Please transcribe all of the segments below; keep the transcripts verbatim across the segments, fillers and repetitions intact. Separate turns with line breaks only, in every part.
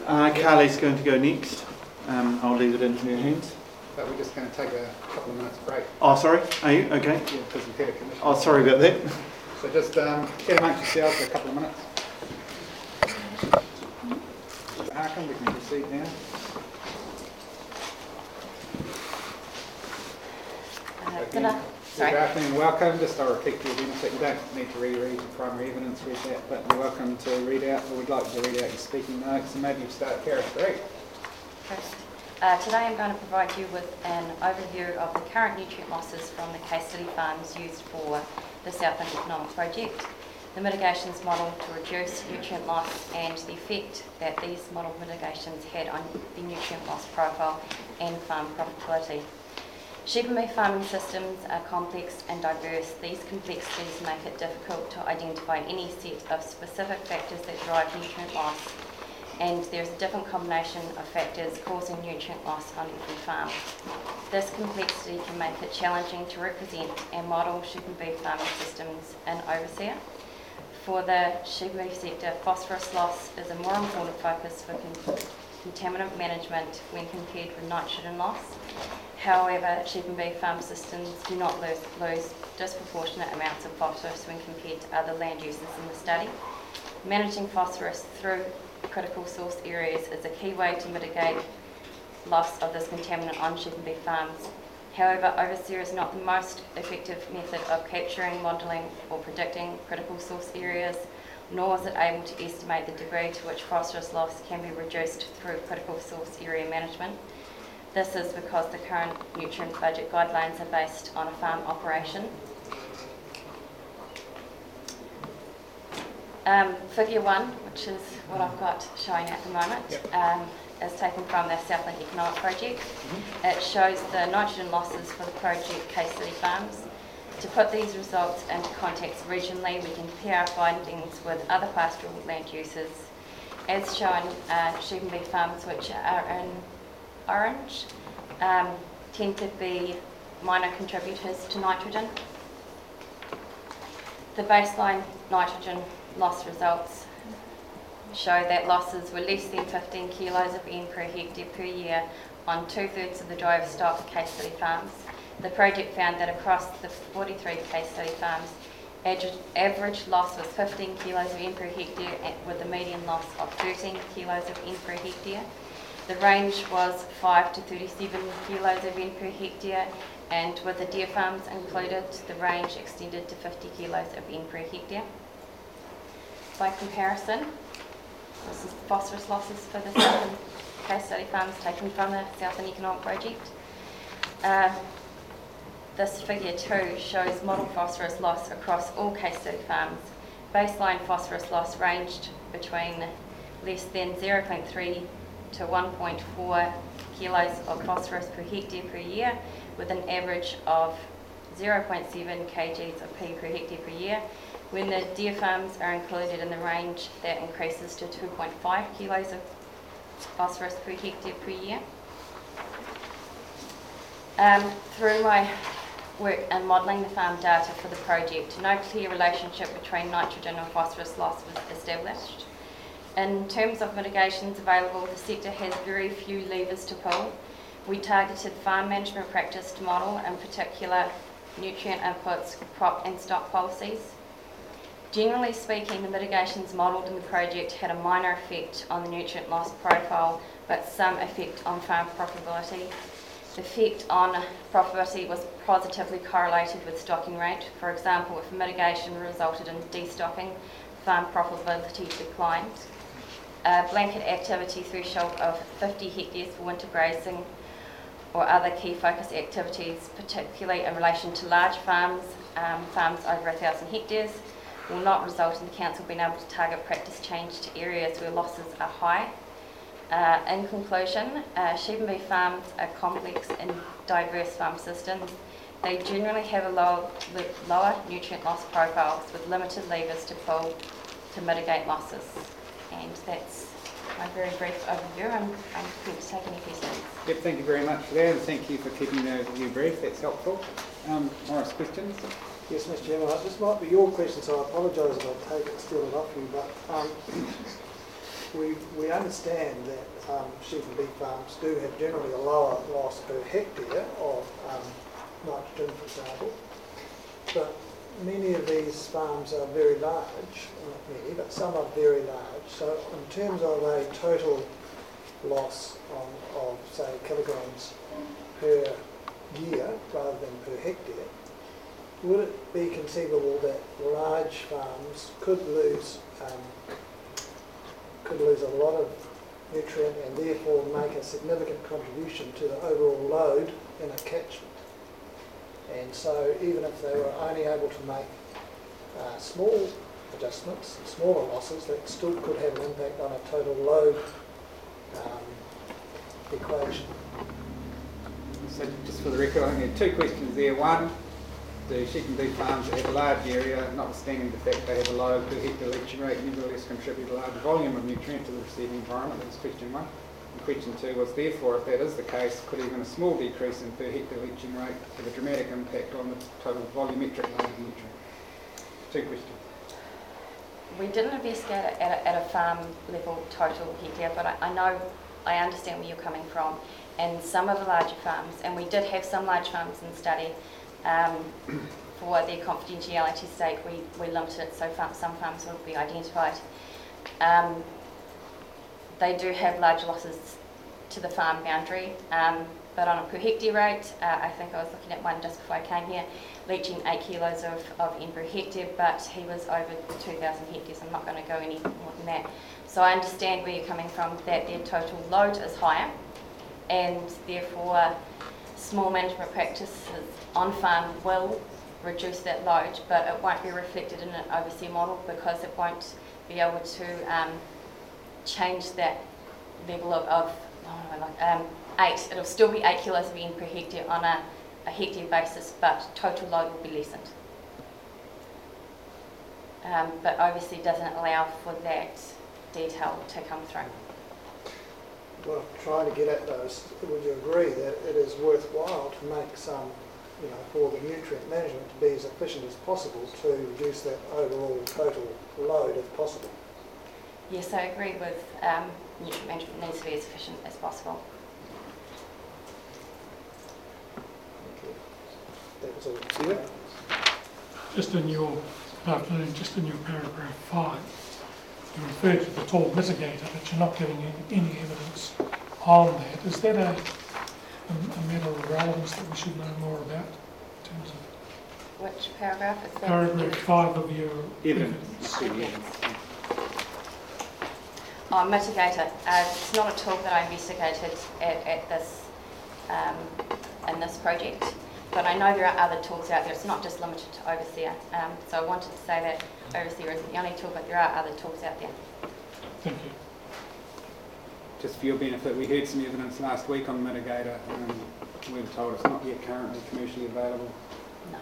Uh, Carly's going to go next. Um, I'll leave it into your hands.
But we're just going to take a couple of minutes break.
Oh, sorry. Are you? Okay.
Yeah, because we've had a commission.
Oh, sorry about that.
So just um, get amongst yourselves for a couple of minutes. Arkham, we can proceed now.
Uh,
Again,
good, sorry.
good afternoon, welcome. Just I'll repeat for your benefit, you don't need to reread your primary evidence, read that, but you're welcome to read out, or we'd like to read out your speaking notes, and maybe you start, Kara, great.
Uh, today I'm going to provide you with an overview of the current nutrient losses from the case study farms used for the Southland Economic Project, the mitigations model to reduce nutrient loss, and the effect that these model mitigations had on the nutrient loss profile and farm profitability. Sheep and beef farming systems are complex and diverse. These complexities make it difficult to identify any set of specific factors that drive nutrient loss, and there's a different combination of factors causing nutrient loss on every farm. This complexity can make it challenging to represent and model sheep and beef farming systems in Overseer. For the sheep and beef sector, phosphorus loss is a more important focus for con contaminant management when compared with nitrogen loss. However, sheep and beef farm systems do not lose, lose disproportionate amounts of phosphorus when compared to other land uses in the study. Managing phosphorus through critical source areas is a key way to mitigate loss of this contaminant on sheep and beef farms. However, Overseer is not the most effective method of capturing, modelling or predicting critical source areas, nor is it able to estimate the degree to which phosphorus loss can be reduced through critical source area management. This is because the current nutrient budget guidelines are based on a farm operation. Um, figure one, which is what I've got showing at the moment,
Yep.
um, is taken from the Southland Economic Project. Mm-hmm. It shows the nitrogen losses for the project case study farms. To put these results into context regionally, we can compare our findings with other pastoral land uses. As shown, uh, sheep and beef farms, which are in orange, um, tend to be minor contributors to nitrogen. The baseline nitrogen loss results show that losses were less than fifteen kilos of N per hectare per year on two-thirds of the driver stock case study farms. The project found that across the forty-three case study farms, average loss was fifteen kilos of N per hectare with a median loss of thirteen kilos of N per hectare. The range was five to thirty-seven kilos of N per hectare, and with the deer farms included, the range extended to fifty kilos of N per hectare. By comparison, this is phosphorus losses for the Southland case study farms taken from the Southland Economic Project. Uh, this figure two shows model phosphorus loss across all case study farms. Baseline phosphorus loss ranged between less than zero point three to one point four kilos of phosphorus per hectare per year, with an average of zero point seven kilograms of P per hectare per year. When the deer farms are included in the range, that increases to two point five kilos of phosphorus per hectare per year. Um, through my work in modelling the farm data for the project, no clear relationship between nitrogen and phosphorus loss was established. In terms of mitigations available, the sector has very few levers to pull. We targeted farm management practice to model, in particular, nutrient inputs, crop and stock policies. Generally speaking, the mitigations modelled in the project had a minor effect on the nutrient loss profile, but some effect on farm profitability. The effect on profitability was positively correlated with stocking rate. For example, if mitigation resulted in destocking, farm profitability declined. A blanket activity threshold of fifty hectares for winter grazing or other key focus activities, particularly in relation to large farms, um, farms over one thousand hectares, will not result in the council being able to target practice change to areas where losses are high. Uh, in conclusion, uh, sheep and beef farms are complex and diverse farm systems. They generally have a lower, lower nutrient loss profiles with limited levers to pull to mitigate losses. And that's my very brief overview. I'm, I'm prepared to take any questions.
Yep, thank you very much for that, and thank you for keeping the overview brief. That's helpful. Um, Morris, questions?
Yes, Mister Chairman, this might be your question, so I apologise if I take it, steal it off you, but um, we, we understand that um, sheep and beef farms do have generally a lower loss per hectare of um, nitrogen, for example, but many of these farms are very large, not many, but some are very large. So in terms of a total loss of, of say, kilograms per year rather than per hectare, would it be conceivable that large farms could lose um, could lose a lot of nutrient and therefore make a significant contribution to the overall load in a catchment? And so even if they were only able to make uh, small adjustments, smaller losses, that still could have an impact on a total load um, equation.
So just for the record, I think there are two questions there. One, do sheep and beef farms that have a large area, notwithstanding the fact they have a low per hectare leaching rate, nevertheless contribute a large volume of nutrient to the receiving environment? That was question one. And question two was, therefore, if that is the case, could even a small decrease in per hectare leaching rate have a dramatic impact on the total volumetric load of nutrient? Two questions.
We didn't investigate it at a, at a farm level total hectare, but I, I know, I understand where you're coming from. And some of the larger farms, and we did have some large farms in study, um, for their confidentiality sake, we, we limited it so far, some farms would be identified. Um, they do have large losses to the farm boundary, um, but on a per hectare rate, uh, I think I was looking at one just before I came here, leaching eight kilos of, of N per hectare, but he was over two thousand hectares. I'm not going to go any more than that. So I understand where you're coming from, that their total load is higher, and therefore small management practices on farm will reduce that load, but it won't be reflected in an overseer model because it won't be able to um, change that level of, of oh, like, um, eight. It'll still be eight kilos of N per hectare on a, a hectare basis, but total load will be lessened. Um, but overseer doesn't allow for that detail to come through.
Well, trying to get at those, would you agree that it is worthwhile to make some, you know, for the nutrient management to be as efficient as possible to reduce that overall total load if possible?
Yes, I agree with um, nutrient management needs to be as efficient as possible.
That was all. Yeah.
Just in your, good afternoon, just in your paragraph five, you refer to the tall mitigator, but you're not giving any, any evidence on that. Is that a, a, a matter of relevance that we should know more about in terms of?
Which paragraph is that?
Paragraph five of your
Evidence.
evidence.
Oh, mitigator. Uh, it's not a tool that I investigated at, at this um, in this project, but I know there are other tools out there. It's not just limited to overseer. Um, so I wanted to say that overseer isn't the only tool, but there are other tools out there.
Thank you.
Just for your benefit, we heard some evidence last week on mitigator, and we were told it's not yet currently commercially available.
No.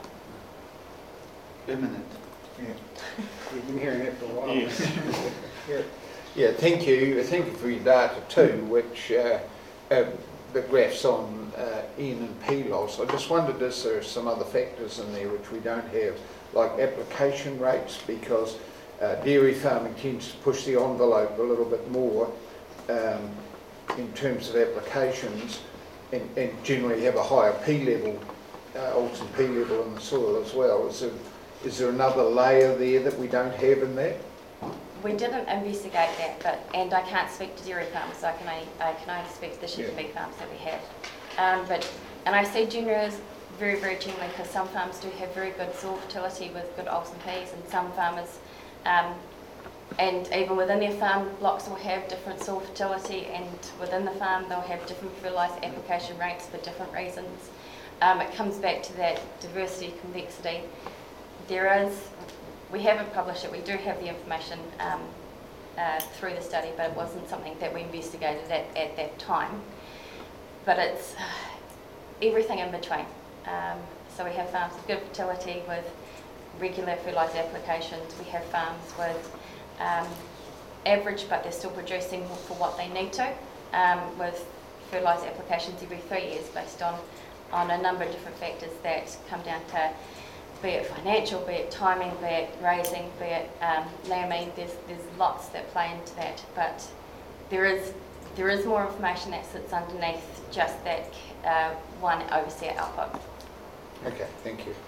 Imminent.
Yeah.
We've been hearing that for a while.
Yes.
Yeah. Yeah, thank you. Thank you for your data too, which uh, uh, the graphs on uh, N and P loss. I just wondered, is there some other factors in there which we don't have, like application rates, because uh, dairy farming tends to push the envelope a little bit more um, in terms of applications, and, and generally have a higher P level, uh, Olsen P level in the soil as well. Is there, is there another layer there that we don't have in that?
We didn't investigate that, but and I can't speak to dairy farms, so I can only, I can only speak to the sheep and beef farms that we have. Um, but and I say generally very, very generally because some farms do have very good soil fertility with good Olsen Ps, and some farmers, um, and even within their farm blocks will have different soil fertility, and within the farm they'll have different fertiliser application rates for different reasons. Um, it comes back to that diversity, complexity. There is. We haven't published it. We do have the information um, uh, through the study, but it wasn't something that we investigated at, at that time. But it's uh, everything in between. Um, so we have farms with good fertility with regular fertiliser applications. We have farms with um, average, but they're still producing for what they need to, um, with fertiliser applications every three years based on, on a number of different factors that come down to be it financial, be it timing, be it grazing, be it um, lambing. There's, there's lots that play into that, but there is there is more information that sits underneath just that uh, one overseer output.
Okay, thank you.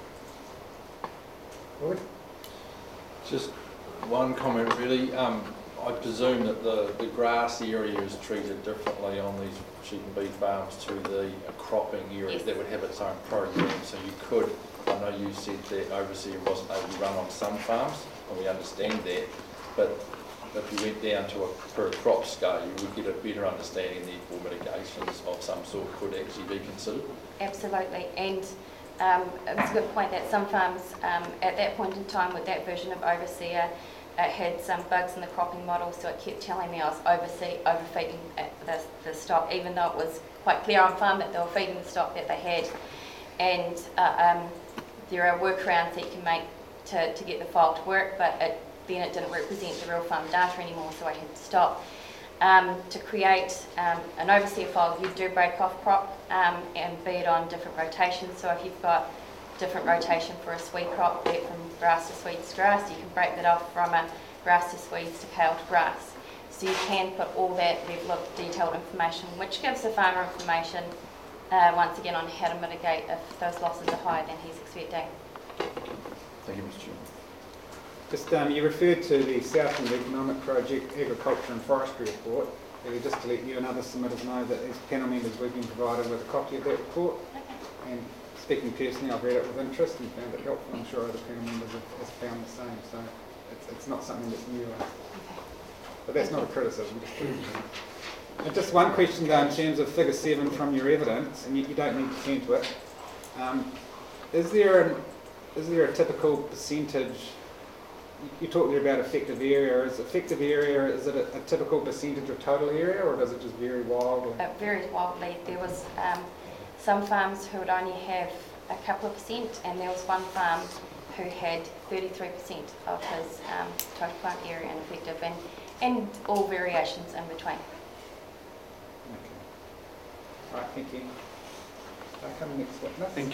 Wood?
Just one comment really. Um, I presume that the, the grass area is treated differently on these sheep and beef farms to the uh, cropping area
Yes.
that would have its own program. So you could, I know you said that overseer wasn't able to run on some farms, and we understand that, but if you went down to a per crop scale, you would get a better understanding, therefore mitigations of some sort could actually be considered.
Absolutely, and um, it was a good point that some farms um, at that point in time with that version of overseer uh, had some bugs in the cropping model, so it kept telling me I was oversee, overfeeding the, the stock, even though it was quite clear on farm that they were feeding the stock that they had. And uh, um, there are workarounds that you can make to, to get the file to work, but it, then it didn't represent the real farm data anymore, so I had to stop. Um, to create um, an overseer file, you do break off crop um, and be it on different rotations. So if you've got different rotation for a swede crop, be it from grass to swedes to grass, you can break that off from a grass to swedes to kale to grass. So you can put all that level of detailed information, which gives the farmer information, uh, once again, on how to mitigate if those losses are higher than he's expecting.
Thank you, Mister Chairman.
Just, um, you referred to the Southland Economic Project Agriculture and Forestry Report. Uh, just to let you and other submitters know that as panel members we've been provided with a copy of that report.
Okay.
And speaking personally, I've read it with interest and found it helpful. I'm sure other panel members have, have found the same. So it's, it's not something that's new. Uh, but that's not a criticism. Just and just one question though in terms of figure seven from your evidence, and you, you don't need to turn to it. Um, is there an, is there a typical percentage? You talked there about effective area. Is effective area, is it a, a typical percentage of total area, or does it just vary wildly?
It varies wildly. There was um, some farms who would only have a couple of percent, and there was one farm who had thirty-three percent of his um, total plant area and effective, and, and all variations in between.
Okay. All right, thank you. I'll come next witness.
Thank